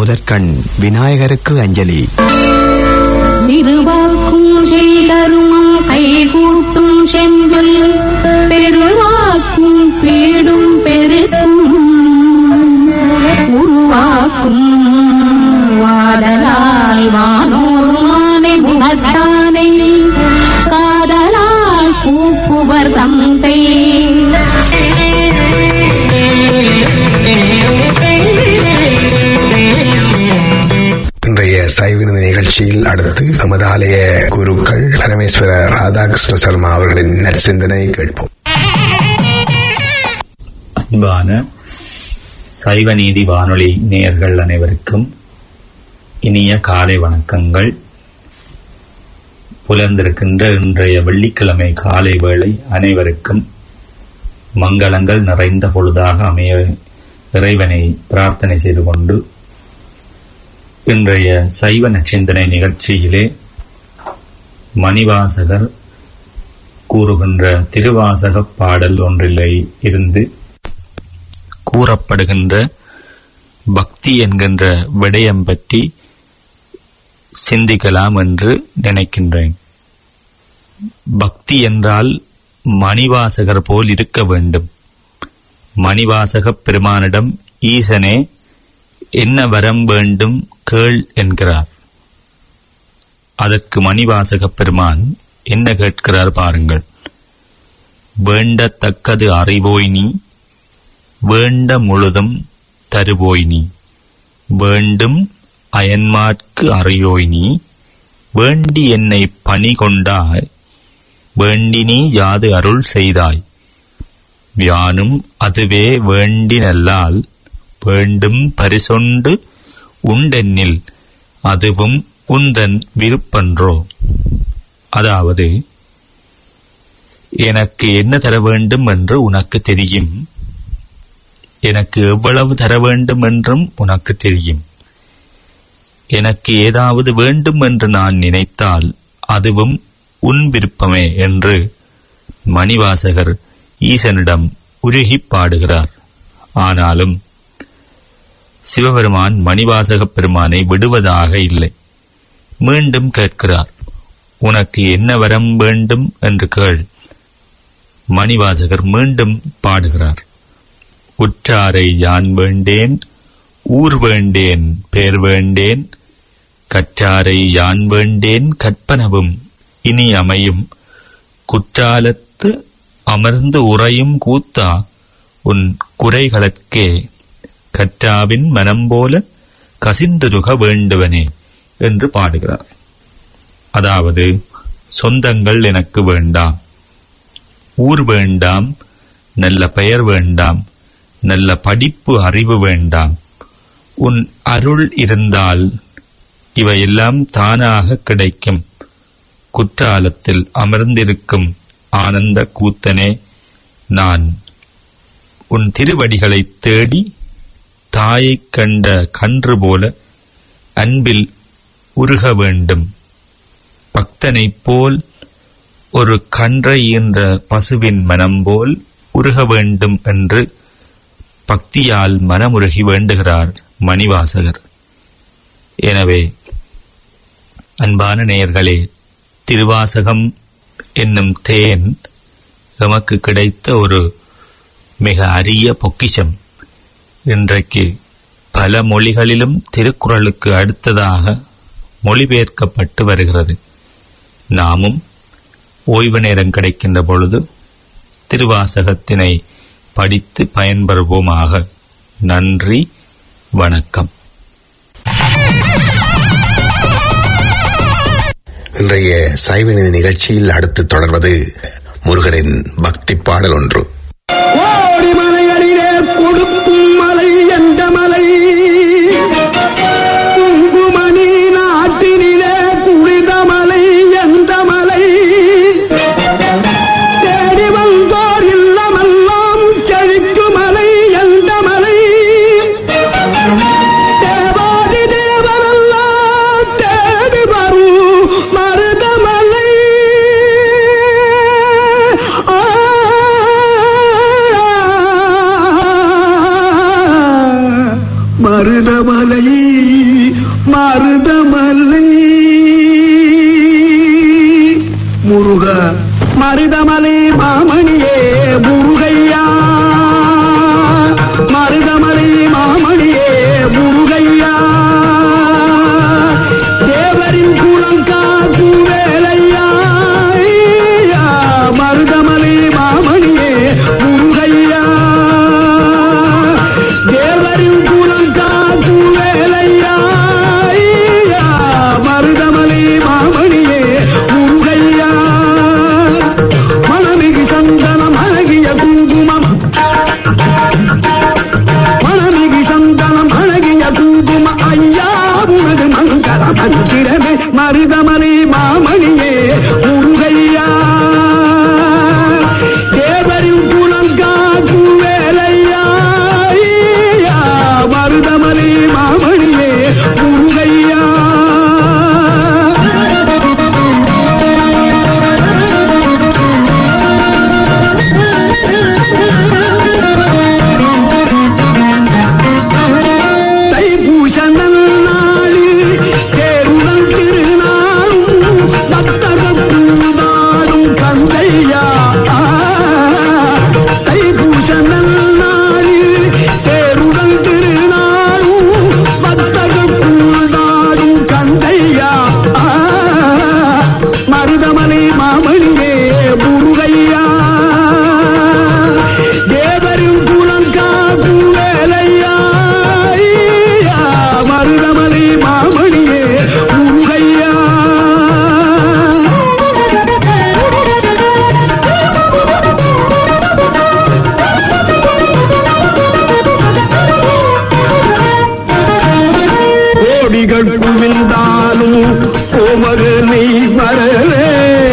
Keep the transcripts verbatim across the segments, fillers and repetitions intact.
முதற்கண் விநாயகருக்கு அஞ்சலி. திருவாக்கும் செய்தருமம் கைகூட்டும் செஞ்சொல் பெருவாக்கும் பீடும் பெருக்கும் உருவாக்கும் வாடலால் வானோர் மானை முகத்தானை காதலால் கூப்புவர் தந்தை. இன்றைய சைவநிதி நிகழ்ச்சியில் அடுத்து நமது ஆலய குருக்கள் பரமேஸ்வர ராதாகிருஷ்ண சர்மா அவர்களின் நற்சிந்தனை கேட்போம். அன்பான சைவநீதி வானொலி நேயர்கள் அனைவருக்கும் இனிய காலை வணக்கங்கள். புலர்ந்திருக்கின்ற இன்றைய வெள்ளிக்கிழமை காலை வேளை அனைவருக்கும் மங்களங்கள் நிறைந்த பொழுதாக அமைய இறைவனை பிரார்த்தனை செய்து கொண்டு இன்றைய சைவ நற்சிந்தனை நிகழ்ச்சியிலே மணிவாசகர் கூறுகின்ற திருவாசக பாடல் ஒன்றிலே இருந்து கூறப்படுகின்ற பக்தி என்கின்ற விடயம் பற்றி சிந்திக்கலாம் என்று நினைக்கின்றேன். பக்தி என்றால் மணிவாசகர் போல் இருக்க வேண்டும். மணிவாசக பெருமானிடம் ஈசனே என்ன வரம் வேண்டும் கேள் என்கிறார். அதற்கு மணிவாசக பெருமான் என்ன கேட்கிறார் பாருங்கள். வேண்டத்தக்கது அறிவோய் நீ, வேண்ட முழுதும் தருவோய் நீ, வேண்டும் அயன்மார்க்கு அறியோய் நீ, வேண்டி என்னை பணி கொண்டாய், வேண்டி நீ யாது அருள் செய்தாய், யானும் அதுவே வேண்டி நல்லால் வேண்டும் பரிசொண்டு உண்டென்னில் அதுவும் உந்தன் விருப்பன்றோ. அதாவது, எனக்கு என்ன தர வேண்டும் என்று உனக்கு தெரியும், எனக்கு எவ்வளவு தர வேண்டும் என்றும் உனக்கு தெரியும், எனக்கு ஏதாவது வேண்டும் என்று நான் நினைத்தால் அதுவும் உன் விருப்பமே என்று மணிவாசகர் ஈசனிடம் உருகி பாடுகிறார். ஆனாலும் சிவபெருமான் மணிவாசக பெருமானை விடுவதாக இல்லை. மீண்டும் கேட்கிறார், உனக்கு என்ன வரம் வேண்டும் என்று கேள். மணிவாசகர் மீண்டும் பாடுகிறார், உற்றாரை யான் வேண்டேன், ஊர் வேண்டேன், பேர் வேண்டேன், கற்றாரை யான் வேண்டேன், கற்பனவும் இனி அமையும், குற்றாலத்து அமர்ந்து உறையும் கூத்தா உன் குறைகளுக்கே கற்றாவின் மனம் போல கசிந்துருக வேண்டுவனே என்று பாடுகிறார். அதாவது, சொந்தங்கள் எனக்கு வேண்டாம், ஊர் வேண்டாம், நல்ல பெயர் வேண்டாம், நல்ல படிப்பு அறிவு வேண்டாம், உன் அருள் இருந்தால் இவையெல்லாம் தானாக கிடைக்கும். குற்றாலத்தில் அமர்ந்திருக்கும் ஆனந்த கூத்தனே, நான் உன் திருவடிகளை தேடி தாயைக் கண்ட கன்று போல அன்பில் உருக வேண்டும். பக்தனைப் போல் ஒரு கன்றை ஈன்ற பசுவின் மனம் போல் உருக வேண்டும் என்று பக்தியால் மனமுருகி வேண்டுகிறார் மணிவாசகர். எனவே அன்பான நேயர்களே, திருவாசகம் என்னும் தேன் எமக்கு கிடைத்த ஒரு மிக அரிய பொக்கிஷம். இன்றைக்கு பல மொழிகளிலும் திருக்குறளுக்கு அடுத்ததாக மொழிபெயர்க்கப்பட்டு வருகிறது. நாமும் ஓய்வு நேரம் கிடைக்கின்ற பொழுது திருவாசகத்தினை படித்து பயன்பெறுவோமாக. நன்றி, வணக்கம். இன்றைய சைவநிதி நிகழ்ச்சியில் அடுத்து தொடர்வது முருகனின் பக்தி பாடல் ஒன்று. மருதமலை மருதமலை முருக மருதமலை மாமணியே முருகையா மருதமலை மாமணியே முருகையா தேவரின் குலம் காக்கும் வேலையா மருதமலை மாமணியே முருகையா தேவரின் குலம் காக்கும் வேலையா மருதமலை மாமணியே முருகையா மணமிகு சந்தனம் அழகிய குங்குமம் மணமிகு சந்தனம் அழகிய குங்கும ஐயா உனது மங்கள மந்திரமே மருதமலை மாமணியே முருகையா தேவரின் குலம் காக்கும் வேலையா மருதமலை மாமணியே முருகையா குவிந்தாலும் கோமகனை வரவே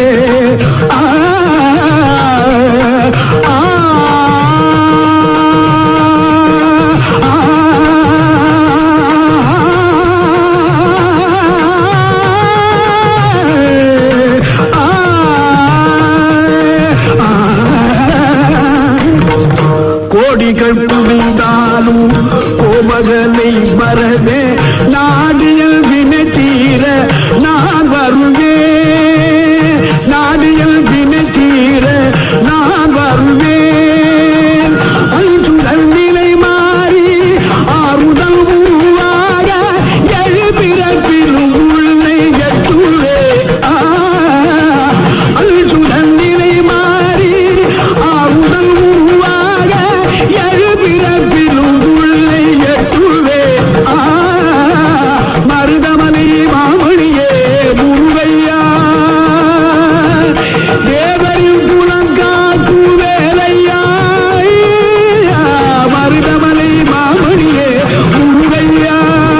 கோடிகள் குவிந்தாலும் கோமகனை வரவே நாடியல் வினை தீர நான் வருவேன் நாடியல் வினை தீர நான் வருவேன் அஞ்சுதல் நிலை மாறி ஆறுதல் உருவாக எழுபிறப்பிலும் உள்ளே எட்டுவே அஞ்சுதல் நிலை மாறி ஆறுதல் உருவாக எழுபிறப்பிலும் உள்ளே எட்டுவே மருதமலை மாமணியே முருகையா தேவரின் குலம் காக்கும் வேலையா மருதமலை மாமணியே முருகையா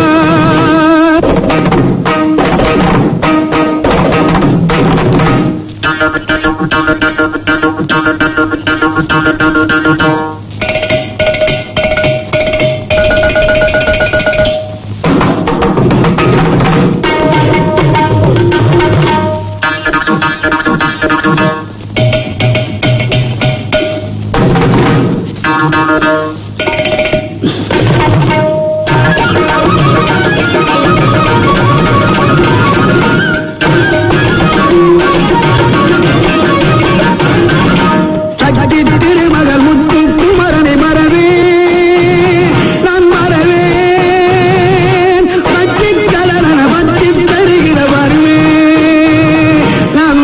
திருமகள் முத்து குமரனை மறவே நான் மறவேன் பற்றி கலன பற்றி பெருகிற வருவேன் நான்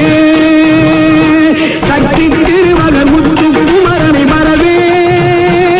வருவேன் சக்தி திருமகள் முத்து குமரனை மறவேன்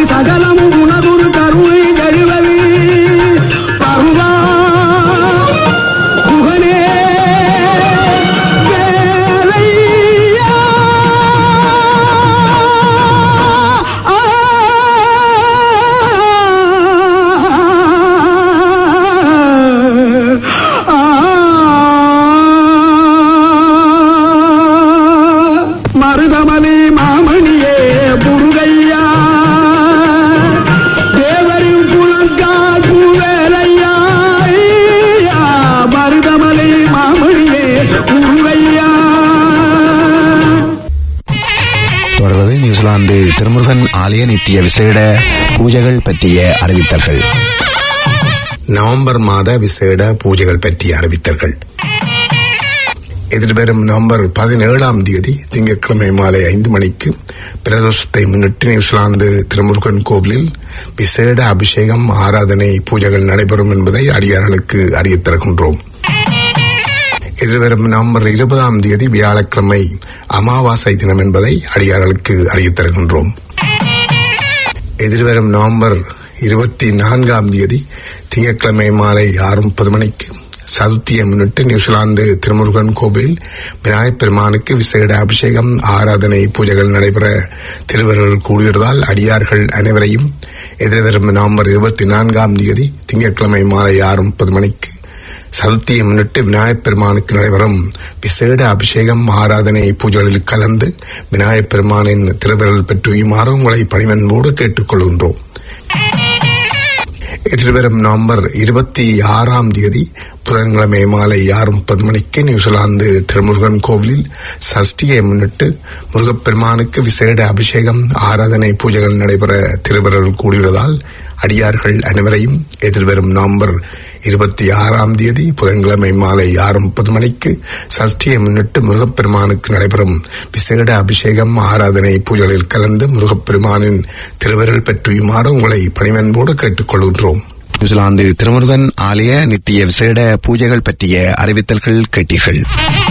சகலமும் உணர்வு கருணை கழிவது பருவா குகனே வேலையா மருதமலை மாமணியே முருகையா தேவரின் புலங்காக்கு வேலையா மருதமலை மாமணியே முருகையா. தொடர்வது நியூசிலாந்து திருமுருகன் ஆலய நித்திய விசேட பூஜைகள் பற்றிய அறிவித்தல்கள். நவம்பர் மாத விசேட பூஜைகள் பற்றிய அறிவித்தல்கள். எதிர்வரும் நவம்பர் பதினேழாம் தேதி திங்கட்கிழமை மாலை ஐந்து மணிக்கு பிரதோஷத்தை முன்னிட்டு நியூசிலாந்து திருமுருகன் கோவிலில் விசேட அபிஷேகம் ஆராதனை பூஜைகள் நடைபெறும் என்பதை அடியார்களுக்கு அறியத் தருகின்றோம். எதிர்வரும் நவம்பர் இருபதாம் தேதி வியாழக்கிழமை அமாவாசை தினம் என்பதை அடியார்களுக்கு அறியத் தருகின்றோம். எதிர்வரும் நவம்பர் இருபத்தி நான்காம் தேதி திங்கட்கிழமை மாலை ஆறு முப்பது மணிக்கு சதுர்த்தியை முன்னிட்டு நியூசிலாந்து திருமுருகன் கோவில் விநாயகப் பெருமானுக்கு விசேட அபிஷேகம் ஆராதனை பூஜைகள் நடைபெற திருவருள் கூடியுள்ளதால் அடியார்கள் அனைவரையும் எதிர்வரும் நவம்பர் இருபத்தி நான்காம் தேதி திங்கட்கிழமை மாலை ஆறு முப்பது மணிக்கு சதுர்த்தியை முன்னிட்டு விநாயகப் பெருமானுக்கு நடைபெறும் விசேட அபிஷேகம் ஆராதனை பூஜைகளில் கலந்து விநாயகப் பெருமானின் திருவருள் பெற்றுமாறு உங்களை பணிவன்போடு கேட்டுக்கொள்கின்றோம். எதிர்வரும் நவம்பர் இருபத்தி ஆறாம் தேதி புதன்கிழமை மாலை ஆறு முப்பது மணிக்கு நியூசிலாந்து திருமுருகன் கோவிலில் சஷ்டியை முன்னிட்டு முருகப்பெருமானுக்கு விசேட அபிஷேகம் ஆராதனை பூஜைகள் நடைபெற திருவருள் கூடியுள்ளதால் அடியார்கள் அனைவரையும் எதிர்வரும் நவம்பர் இருபத்தி ஆறாம் தேதி புதன்கிழமை மாலை ஆறு முப்பது மணிக்கு சஷ்டியை முன்னிட்டு முருகப்பெருமானுக்கு நடைபெறும் விசேட அபிஷேகம் ஆராதனை பூஜைகளில் கலந்து முருகப்பெருமானின் திருவருள் பெற்றுமாறு உங்களை பணிவன்போடு கேட்டுக்கொள்கின்றோம். நியூசிலாந்து திருமுருகன் ஆலய நித்திய விசேட பூஜைகள் பற்றிய அறிவித்தல்கள் கேட்டீர்கள்.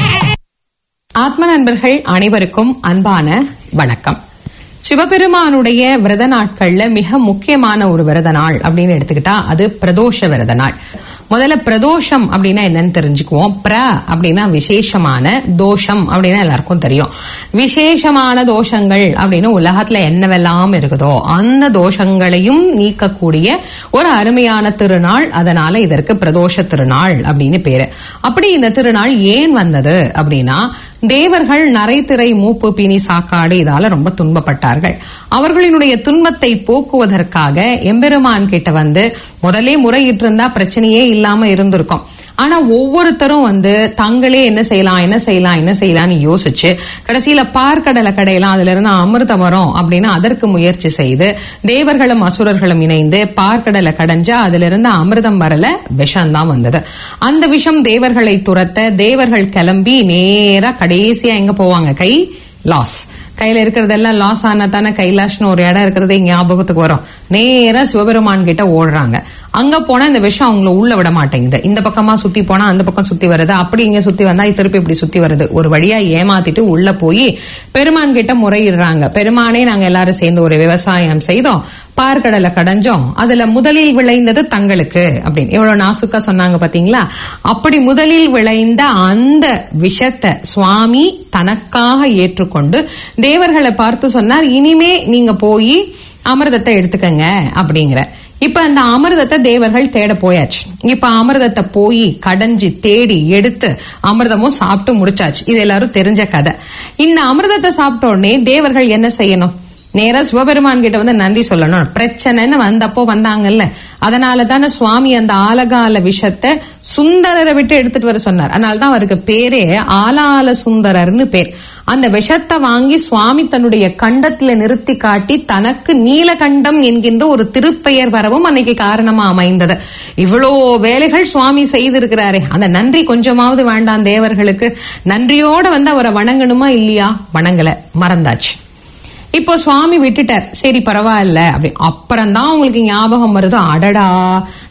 ஆத்ம நண்பர்கள் அனைவருக்கும் அன்பான வணக்கம். சிவபெருமானுடைய விரத நாட்கள்ல மிக முக்கியமான ஒரு விரத நாள் அப்படின்னு எடுத்துக்கிட்டா அது பிரதோஷ விரத நாள். முதல்ல பிரதோஷம் அப்படின்னா என்னன்னு தெரிஞ்சுக்குவோம். பிர அப்படின்னா விசேஷமான, தோஷம் அப்படின்னா எல்லாருக்கும் தெரியும். விசேஷமான தோஷங்கள் அப்படின்னு உலகத்துல என்னவெல்லாம் இருக்குதோ அந்த தோஷங்களையும் நீக்கக்கூடிய ஒரு அருமையான திருநாள். அதனால இதற்கு பிரதோஷ திருநாள் அப்படின்னு பேரு. அப்படி இந்த திருநாள் ஏன் வந்தது அப்படின்னா, தேவர்கள் நரைத்திரை மூப்பு பிணி சாக்காடு இதால ரொம்ப துன்பப்பட்டார்கள். அவர்களினுடைய துன்பத்தை போக்குவதற்காக எம்பெருமான் கிட்ட வந்து முதலே முறையிட்டு இருந்தா பிரச்சனையே இல்லாம இருந்திருக்கும். ஆனா ஒவ்வொருத்தரும் வந்து தங்களே என்ன செய்யலாம் என்ன செய்யலாம் என்ன செய்யலாம்னு யோசிச்சு கடைசியில பார்க்கடலை கடையெல்லாம் அதுல இருந்து அமிர்தம் வரும் அப்படின்னு அதற்கு முயற்சி செய்து தேவர்களும் அசுரர்களும் இணைந்து பார்க்கடலை கடைஞ்சா அதுல இருந்து அமிர்தம் வரல, விஷம் தான் வந்தது. அந்த விஷம் தேவர்களை துரத்த தேவர்கள் கிளம்பி நேரா கடைசியா எங்க போவாங்க? கை லாஸ். கையில இருக்கிறதெல்லாம் லாஸ் ஆனா தானே கைலாஷ்னு ஒரு இடம் இருக்கிறதே ஞாபகத்துக்கு வரும். நேரா சிவபெருமான் கிட்ட ஓடுறாங்க. அங்க போனா இந்த விஷம் அவங்கள உள்ள விட மாட்டேங்குது. இந்த பக்கமா சுத்தி போனா அந்த பக்கம் சுத்தி வருது, அப்படி இங்க சுத்தி வந்தா திருப்பி இப்படி சுத்தி வருது. ஒரு வழியா ஏமாத்திட்டு உள்ள போய் பெருமான் கிட்ட முறையிடுறாங்க. பெருமானே நாங்க எல்லாரும் சேர்ந்து ஒரு விவசாயம் செய்தோம், பார்க்கடலை கடைஞ்சோம், அதுல முதலில் விளைந்தது தங்களுக்கு அப்படின்னு எவ்வளவு நாசுக்கா சொன்னாங்க பாத்தீங்களா. அப்படி முதலில் விளைந்த அந்த விஷத்தை சுவாமி தனக்காக ஏற்றுக்கொண்டு தேவர்களை பார்த்து சொன்னார், இனிமே நீங்க போய் அமிர்தத்தை எடுத்துக்கங்க அப்படிங்கிற. இப்ப அந்த அமிர்தத்தை தேவர்கள் தேட போயாச்சு. இப்ப அமிர்தத்தை போய் கடைஞ்சி தேடி எடுத்து அமிர்தமும் சாப்பிட்டு முடிச்சாச்சு. இது எல்லாரும் தெரிஞ்ச கதை. இந்த அமிர்தத்தை சாப்பிட்ட உடனே தேவர்கள் என்ன செய்யணும்? நேரா சிவபெருமான் கிட்ட வந்து நன்றி சொல்லணும். பிரச்சனைன்னு வந்தப்போ வந்தாங்கல்ல, அதனால தானே சுவாமி அந்த ஆலகால விஷத்தை சுந்தரரை விட்டு எடுத்துட்டு வர சொன்னார். அதனாலதான் அவருக்கு பேரே ஆலால சுந்தரர்னு பேர். அந்த விஷத்தை வாங்கி சுவாமி தன்னுடைய கண்டத்துல நிறுத்தி காட்டி தனக்கு நீலகண்டம் என்கின்ற ஒரு திருப்பெயர் வரவும் அன்னைக்கு காரணமா அமைந்தது. இவ்வளோ வேலைகள் சுவாமி செய்திருக்கிறாரே, அந்த நன்றி கொஞ்சமாவது வேண்டாம் தேவர்களுக்கு? நன்றியோட வந்து அவரை வணங்கணுமா இல்லையா? வணங்கல, மறந்தாச்சு. இப்போ சுவாமி விட்டுட்டார், சரி பரவாயில்ல அப்படி. அப்புறம்தான் உங்களுக்கு ஞாபகம் வருது, அடடா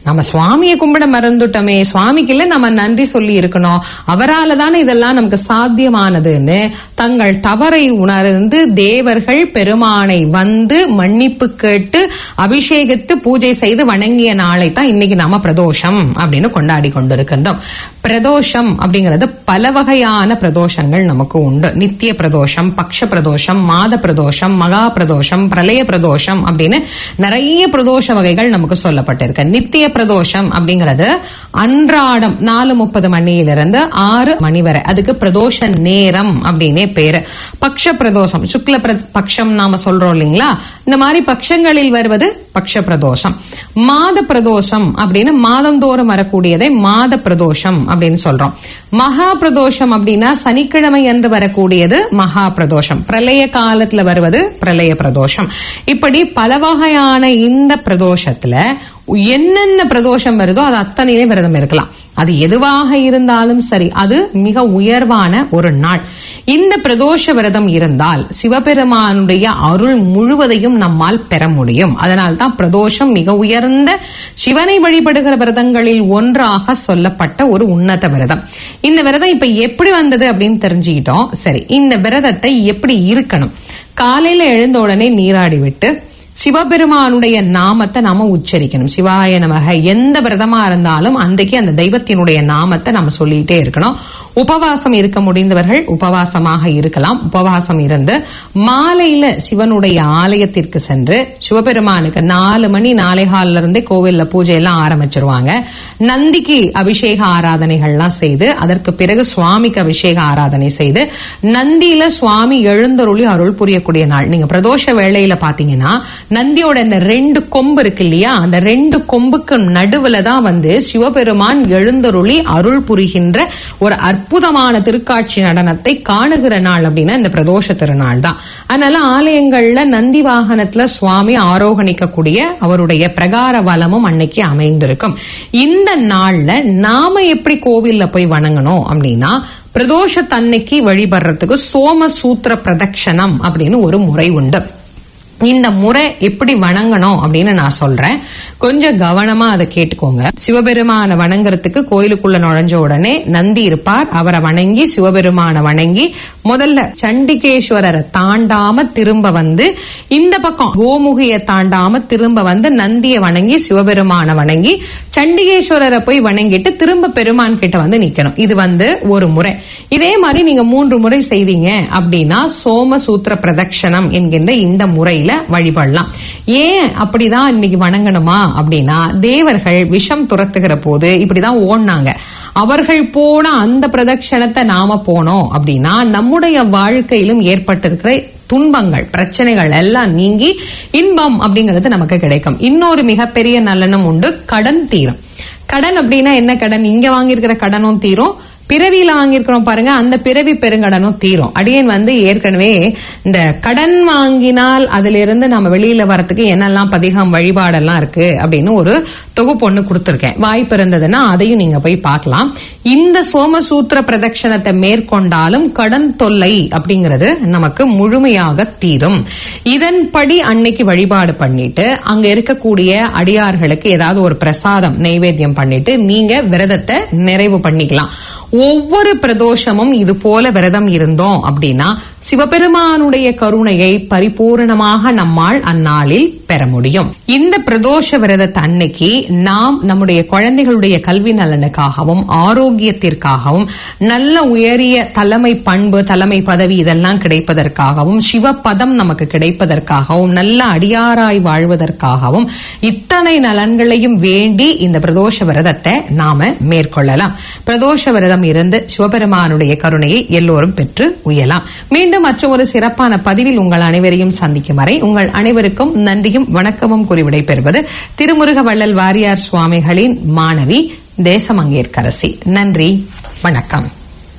நம்ம சுவாமியை கும்பிட மறந்துட்டோமே, சுவாமிக்கு இல்ல நம்ம நன்றி சொல்லி இருக்கணும், அவரால தானே இதெல்லாம் நமக்கு சாத்தியமானதுன்னு தங்கள் தவறை உணர்ந்து தேவர்கள் பெருமானை வந்து மன்னிப்பு கேட்டு அபிஷேகித்து பூஜை செய்து வணங்கிய நாளை தான் இன்னைக்கு நாம பிரதோஷம் அப்படின்னு கொண்டாடி கொண்டிருக்கின்றோம். பிரதோஷம் அப்படிங்கிறது பல வகையான பிரதோஷங்கள் நமக்கு உண்டு. நித்திய பிரதோஷம், பக்ஷ பிரதோஷம், மாத பிரதோஷம், மகா பிரதோஷம், பிரளய பிரதோஷம் அப்படின்னு நிறைய பிரதோஷ வகைகள் நமக்கு சொல்லப்பட்டிருக்கு. நித்திய பிரதோஷம் அப்படிங்கிறது அன்றாடம் நாலு முப்பது மணியிலிருந்து ஆறு மணி வரை, அதுக்கு பிரதோஷ நேரம் அப்படின்னே பேரு. பக்ஷ பிரதோஷம், சுக்ல பக்ஷம் நாம சொல்றோம் இல்லைங்களா, இந்த மாதிரி பட்சங்களில் வருவது பக்ஷ பிரதோஷம். மாத பிரதோஷம் அப்படின்னு மாதந்தோறும் வரக்கூடியதை மாத பிரதோஷம் அப்படின்னு சொல்றோம். மகா பிரதோஷம் அப்படின்னா சனிக்கிழமை என்று வரக்கூடியது மகா பிரதோஷம். பிரளய காலத்துல வருவது பிரளய பிரதோஷம். இப்படி பல வகையான இந்த பிரதோஷத்துல என்னென்ன பிரதோஷம் வருதோ அது அத்தனையே விரதம் இருக்கலாம். அது எதுவாக இருந்தாலும் சரி, அது மிக உயர்வான ஒரு நாள். இந்த பிரதோஷ விரதம் இருந்தால் சிவபெருமானுடைய அருள் முழுவதையும் நம்மால் பெற முடியும். அதனால்தான் பிரதோஷம் மிக உயர்ந்த சிவனை வழிபடுகிற விரதங்களில் ஒன்றாக சொல்லப்பட்ட ஒரு உன்னத விரதம். இந்த விரதம் இப்ப எப்படி வந்தது அப்படின்னு தெரிஞ்சுக்கிட்டோம். சரி, இந்த விரதத்தை எப்படி இருக்கணும்? காலையில எழுந்த உடனே நீராடி விட்டு சிவபெருமானுடைய நாமத்தை நாம உச்சரிக்கணும். சிவாய நமக. எந்த விரதமா இருந்தாலும் அன்றைக்கு அந்த தெய்வத்தினுடைய நாமத்தை நாம சொல்லிட்டே இருக்கணும். உபவாசம் இருக்க முடிந்தவர்கள் உபவாசமாக இருக்கலாம். உபவாசம் இருந்து மாலையில சிவனுடைய ஆலயத்திற்கு சென்று சிவபெருமானுக்கு நாலு மணி நாலே காலில இருந்தே கோவில்ல பூஜை எல்லாம் ஆரம்பிச்சிருவாங்க. நந்திக்கு அபிஷேக ஆராதனைகள்லாம் செய்து அதற்கு பிறகு சுவாமிக்கு அபிஷேக ஆராதனை செய்து நந்தியில சுவாமி எழுந்தருளி அருள் புரியக்கூடிய நாள். நீங்க பிரதோஷ வேளையில பாத்தீங்கன்னா நந்தியோட இந்த ரெண்டு கொம்பு இருக்கு இல்லையா, அந்த ரெண்டு கொம்புக்கு நடுவுல தான் வந்து சிவபெருமான் எழுந்தருளி அருள் புரிகின்ற ஒரு அற்புதமான திருக்காட்சி நடனத்தை காணுகிற நாள் அப்படின்னா இந்த பிரதோஷ திருநாள் தான். அதனால ஆலயங்கள்ல நந்தி வாகனத்துல சுவாமி ஆரோகணிக்கக்கூடிய அவருடைய பிரகார வலமும் அன்னைக்கு அமைந்திருக்கும். இந்த நாள்ல நாம எப்படி கோவில்ல போய் வணங்கணும் அப்படின்னா, பிரதோஷத்தன்னைக்கு வழிபடுறதுக்கு சோமசூத்திர பிரதட்சணம் அப்படின்னு ஒரு முறை உண்டு. இந்த முறை எப்படி வணங்கணும் அப்படின்னு நான் சொல்றேன், கொஞ்சம் கவனமா அதை கேட்டுக்கோங்க. சிவபெருமான வணங்குறதுக்கு கோயிலுக்குள்ள நுழைஞ்ச உடனே நந்தி இருப்பார். அவரை வணங்கி சிவபெருமான வணங்கி முதல்ல சண்டிகேஸ்வரரை தாண்டாம திரும்ப வந்து இந்த பக்கம் கோமுகிய தாண்டாம திரும்ப வந்து நந்தியை வணங்கி சிவபெருமான வணங்கி சண்டிகேஸ்வரரை போய் வணங்கிட்டு திரும்ப பெருமான் கிட்ட வந்து நிக்கணும். இது வந்து ஒரு முறை. இதே மாதிரி நீங்க மூன்று முறை செய்தீங்க அப்படின்னா சோமசூத்திர பிரதட்சணம் என்கின்ற இந்த முறையில வழிபடலாம். ஏன் அப்படிதான் இன்னைக்கு வணங்கணுமா அப்படின்னா, தேவர்கள் விஷம் துரத்துகிற போது இப்படிதான் ஓடினாங்க. அவர்கள் போன அந்த பிரதட்சணத்தை நாம போனோம் அப்படின்னா நம்முடைய வாழ்க்கையிலும் ஏற்பட்டிருக்கிற துன்பங்கள் பிரச்சனைகள் எல்லாம் நீங்கி இன்பம் அப்படிங்கிறது நமக்கு கிடைக்கும். இன்னொரு மிகப்பெரிய நலனும் உண்டு, கடன் தீரும். கடன் அப்படின்னா என்ன கடன்? இங்க வாங்கியிருக்கிற கடனும் தீரும், பிறவியில வாங்கியிருக்கிறோம் பாருங்க, அந்த பிறவி பெருங்கடனும் தீரும். அடியேன் வந்து ஏற்கனவே இந்த கடன் வாங்கினால் அதுல இருந்து நம்ம வெளியில வரத்துக்கு என்னெல்லாம் பதிகம் வழிபாடெல்லாம் இருக்கு அப்படின்னு ஒரு தொகுப்பு ஒண்ணு கொடுத்திருக்கேன். வாய்ப்பு இருந்ததுன்னா அதையும் நீங்க போய் பார்க்கலாம். இந்த சோமசூத்திர பிரதட்சணத்தை மேற்கொண்டாலும் கடன் தொல்லை அப்படிங்கிறது நமக்கு முழுமையாக தீரும். இதன்படி அன்னைக்கு வழிபாடு பண்ணிட்டு அங்க இருக்கக்கூடிய அடியார்களுக்கு ஏதாவது ஒரு பிரசாதம் நைவேத்தியம் பண்ணிட்டு நீங்க விரதத்தை நிறைவு பண்ணிக்கலாம். ஒவ்வொரு பிரதோஷமும் இது போல விரதம் இருந்தோம் அப்படின்னா சிவபெருமானுடைய கருணையை பரிபூரணமாக நம்மால் அந்நாளில் பெற முடியும். இந்த பிரதோஷ விரதத்தை அன்னைக்கு நாம் நம்முடைய குழந்தைகளுடைய கல்வி நலனுக்காகவும் ஆரோக்கியத்திற்காகவும் நல்ல உயரிய தலைமை பண்பு தலைமை பதவி இதெல்லாம் கிடைப்பதற்காகவும் சிவபதம் நமக்கு கிடைப்பதற்காகவும் நல்ல அடியாராய் வாழ்வதற்காகவும் இத்தனை நலன்களையும் வேண்டி இந்த பிரதோஷ விரதத்தை நாம மேற்கொள்ளலாம். பிரதோஷ விரதம் இருந்து சிவபெருமானுடைய கருணையை எல்லோரும் பெற்று உயலாம். மீண்டும் மற்றும் ஒரு சிறப்பான பதிவில் உங்கள் அனைவரையும் சந்திக்கும் வரை உங்கள் அனைவருக்கும் நன்றியும் வணக்கமும் கூறி விடைபெறுவது திருமுருக வள்ளல் வாரியார் சுவாமிகளின் மாணவி தேசமங்கேற்கரசி. நன்றி, வணக்கம்.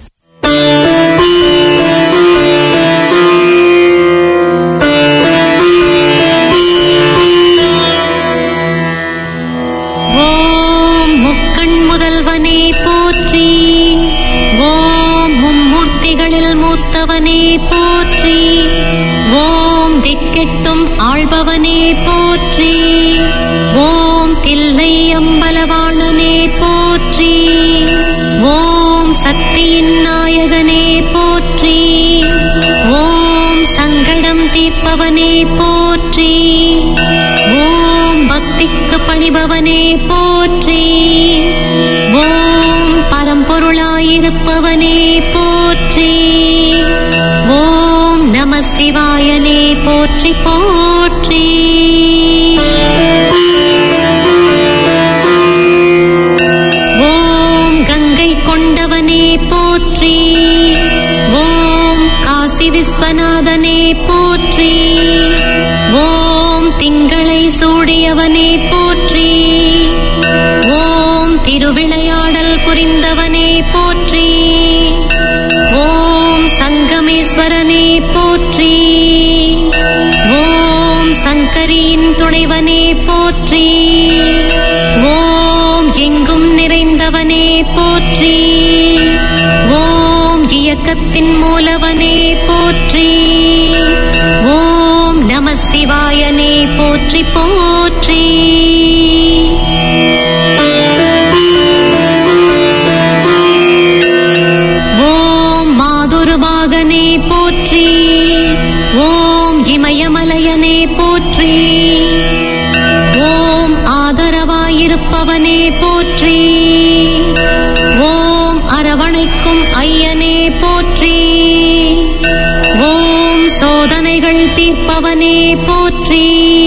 ஓம் முக்கண் முதல்வனே போற்றி, ஓம் மும்மூர்த்திகளில் மூத்தவனே போற்றி, ஓம் திக்கெட்டும் ஆள்பவனே போற்றி, ஓம் தில்லை அம்பல சக்தியின் நாயகனே போற்றி. ஓம் சங்கடம் தீர்ப்பவனே போற்றி. ஓம் பக்திக்கு பணிபவனே போற்றி. ஓம் பரம்பொருளாயிருப்பவனே போற்றி. ஓம் நம சிவாயனே போற்றி போற்றி. ஓம் கங்கை கொண்டவனே போற்றி. ஓம் காசி விஸ்வநாதனே போற்றி. ஓம் திங்களை சூடியவனே போற்றி. ஓம் திருவிளையாடல் புரிந்தவனே போற்றி. ஓம் சங்கமேஸ்வரனே போற்றி. ஓம் சங்கரியின் துணைவனே போற்றி. ஓம் எங்கும் நிறைந்தவனே போற்றி. ஓம் இயக்கத்தின் மூலவனே போற்றி. ஓம் நம சிவாயனே போற்றி போற்றி. ஓம் மாதுருபாகனே போற்றி. ஓம் இமயமலையனே போற்றி. ஓம் ஆதரவாயிருப்பவனே போற்றி. ஓம் அரவணைக்கும் ஐயனே போற்றி. ஓம் சோதனைகள் தீர்ப்பவனே போற்றி.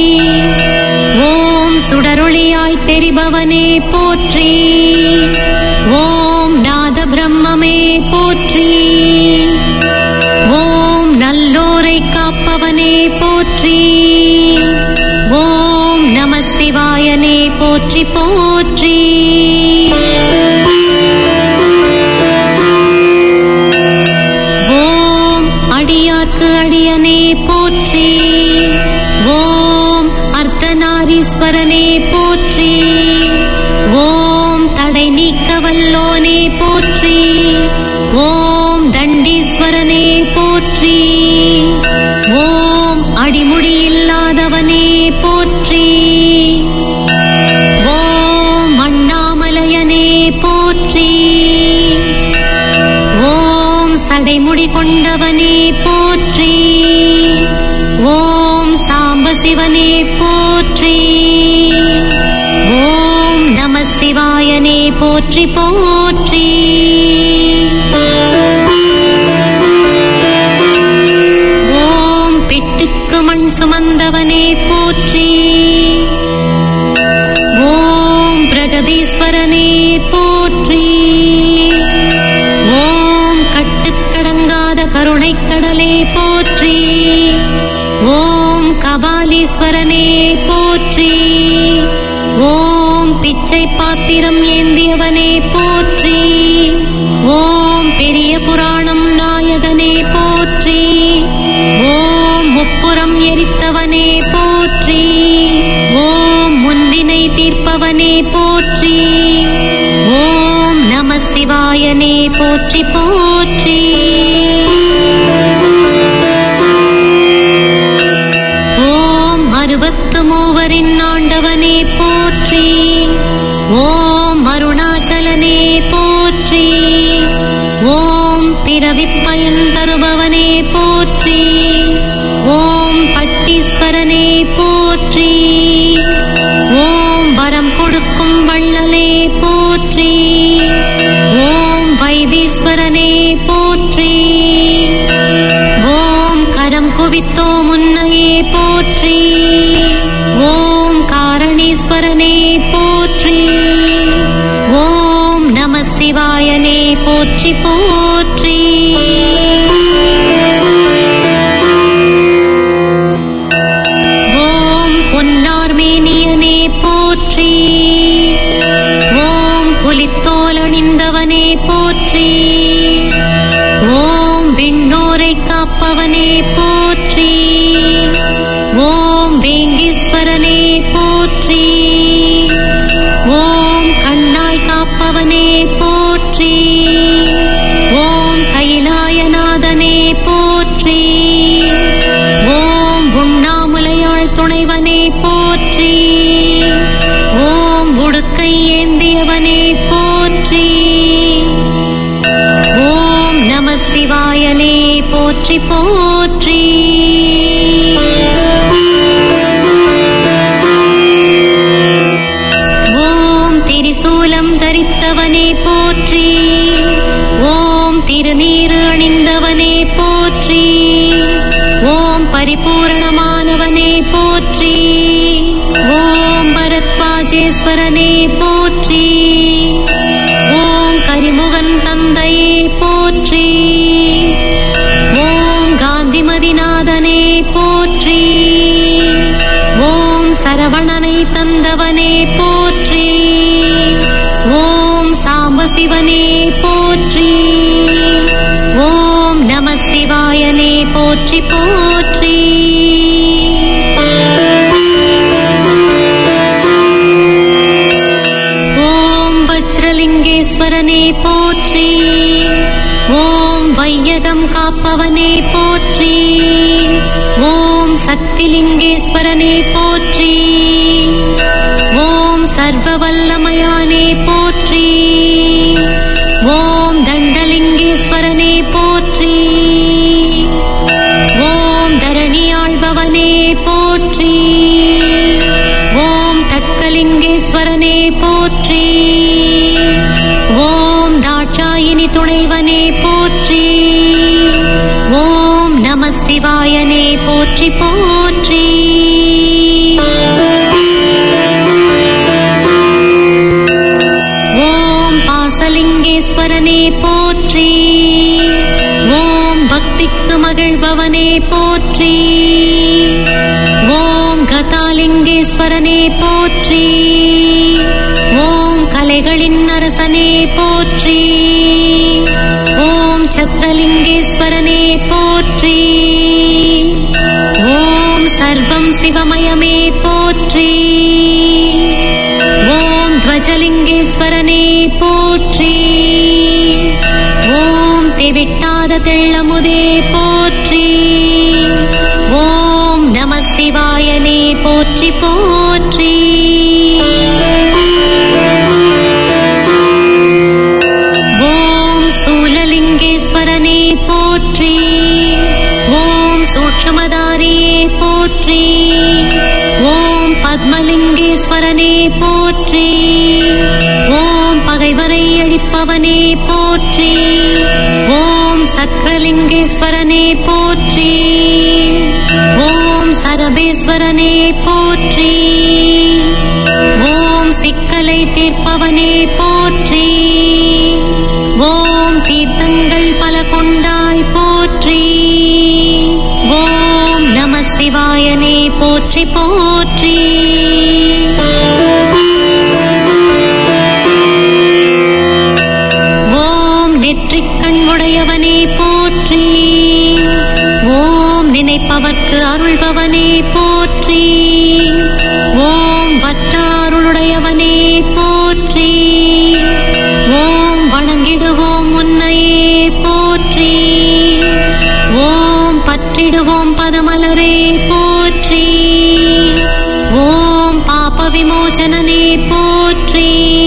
ஓம் சுடரொளியாய் தெரிபவனே போற்றி. ஓம் நாத பிரம்மமே போற்றி. ஓம் நல்லோரை காப்பவனே போற்றி. ஓம் நம சிவாயனே போற்றி போற்றி. ஓம் அடியார்க்கு அடியனே போற்றி. ஓம் அர்த்தநாரீஸ்வரனே போற்றி. ஓம் தடை நீக்க வல்லோனே போற்றி. ஓம் தண்டீஸ்வரனே போற்றி. ஓம் அடிமுடி இல்லாதவனே போற்றி. ஓம் அண்ணாமலையனே போற்றி. ஓம் சடைமுடி கொண்டவனே போற்றி. ஓம் சாம்பசிவனே போற்றி. ஓம் நம சிவாயனே போற்றி போற்றி. ஓம் பிட்டுக்கு மண் சுமந்தவனே போற்றி. ஓம் பிரகதீஸ்வரனே போற்றி. ஓம் கட்டுக்கடங்காத கருணைக்கடலே போற்றி. ஓம் கபாலீஸ்வரனே போற்றி. ஓம் பிச்சை பாத்திரம் ஏந்தியவனே போற்றி. ஓம் பெரிய புராணம் நாயகனே போற்றி. ஓம் முப்புறம் எரித்தவனே போற்றி. ஓம் முந்தினை தீர்ப்பவனே போற்றி. ஓம் நம சிவாயனே போற்றி போற்றி. ஓம் அறுபத்து மூவரின் ஆண்டவனே போற்றி. ஓம் அருணாச்சலனே போற்றி. ஓம் பிறவிப் பயன் தருபவனே போற்றி. ஓம் பட்டீஸ்வரனே போற்றி. ஓம் வரம் கொடுக்கும் வள்ளலே போற்றி. ஓம் வைத்தீஸ்வரனே போற்றி. ஓம் கரம் குவித்தோ முன்னையே போற்றி. ஓம் காரணீஸ்வரனே போற்றி. ஓம் நம சிவாயனே போற்றி போற்றி. ஓம் பொன்னார்மேனியனே போற்றி. ஓம் புலித்தோலணிந்தவனே போற்றி. ஓம் விண்ணோரை காப்பவனே போற்றி. ஓம் வேங்கீஸ்வரனே போற்றி. ஓம் கண்ணாய் காப்பவனே போற்றி. ஓம் கைலாயநாதனே போற்றி. ஓம் உண்ணாமுலையாள் துணைவனே போற்றி. ஓம் உடுக்கை ஏந்தியவனே போற்றி. சூலம் தரித்தவனே போற்றி. ஓம் திருநீறு அணிந்தவனே போற்றி. ஓம் பரிபூரணமானவனே போற்றி. ஓம் பரத்வாஜேஸ்வரனே போற்றி. ஓம் கரிமுகன் தந்தையே போற்றி. ஓம் காந்திமதிநாதனே போற்றி. ஓம் சரவணனை தந்தவனே போற்றி. ஓம் சாம்பசிவனே போற்றி. ஓம் நம சிவாயனே போற்றி போற்றி. ஓம் வஜ்ரலிங்கேஸ்வரனே போற்றி. ஓம் வையகம் காப்பவனே போற்றி. ஓம் சக்திலிங்கேஸ்வரனே போற்றி. ஓம் சர்வவல்லமயானே போற்றி. ஓம் தண்டலிங்கேஸ்வரனே போற்றி. ஓம் தரணியாழ்பவனே போற்றி. ஓம் தட்கலிங்கேஸ்வரனே போற்றி. ஓம் தாட்சாயினி துணைவனே போற்றி. ஓம் நம சிவாயனே போற்றி போற்றி. ஓம் பாசலிங்கேஸ்வரனே போற்றி. ஓம் பக்திக்கு மகிழ்பவனே போற்றி. ஓம் கதாலிங்கேஸ்வரனே போற்றி. ஓம் கலைகளின் அரசனே போற்றி. ஓம் சத்ரலிங்கேஸ்வரனே போற்றி. ஓம் சர்வம் சிவமயமே போற்றி. ஓம் துவஜலிங்கேஸ்வரனே போற்றி. ஓம் தெவிட்டாத தெள்ளமுதே போற்றி. ஓம் நம சிவாயனே போற்றி போற்றி. ஓம் சூலலிங்கேஸ்வரனே போற்றி. ஓம் சூட்சுமதாரியே போற்றி. ஓம் பத்மலிங்கேஸ்வரனே போற்றி. ஓம் பகைவரை அழிப்பவனே போற்றி. ஓம் சக்கரலிங்கேஸ்வரனே போற்றி. ஓம் சரபேஸ்வரனே போற்றி. ஓம் சிக்கலை தீர்ப்பவனே போற்றி. ஓம் தீர்த்தங்கள் பல கொண்டாய் போற்றி. ஓம் நம சிவாயனே போற்றி போற்றி. ஓம் நெற்றிக்கண் உடையவனே போற்றி. ஓம் நினைப்பவர்க்கு அருள்பவனே போற்றி. ஓம் வற்றாருளுடையவனே போற்றி. ஓம் வணங்கிடுவோம் உன்னையே போற்றி. ஓம் பற்றிடுவோம் பதமலரே போற்றி. ஓம் பாப விமோசனனே போற்றி.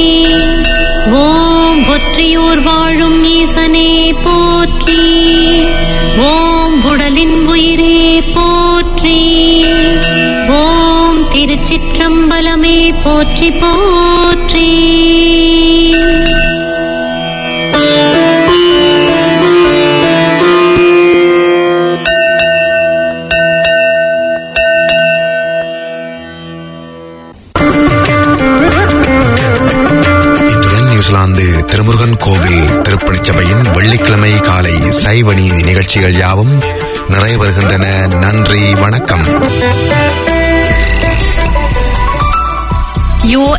ஓம் ஒற்றியூர் வாழும் ஈசனே போற்றி. ஓம் உடலின் உயிரே போற்றி. ஓம் திருச்சிற்றம்பலமே போற்றி போற்றி. நியூசிலாந்து திருமுருகன் கோவில் திருப்பணிச் சபையின் வெள்ளிக்கிழமை காலை சைவ நீதி நிகழ்ச்சிகள் யாவும் நிறைய வருகின்றன. நன்றி, வணக்கம். You're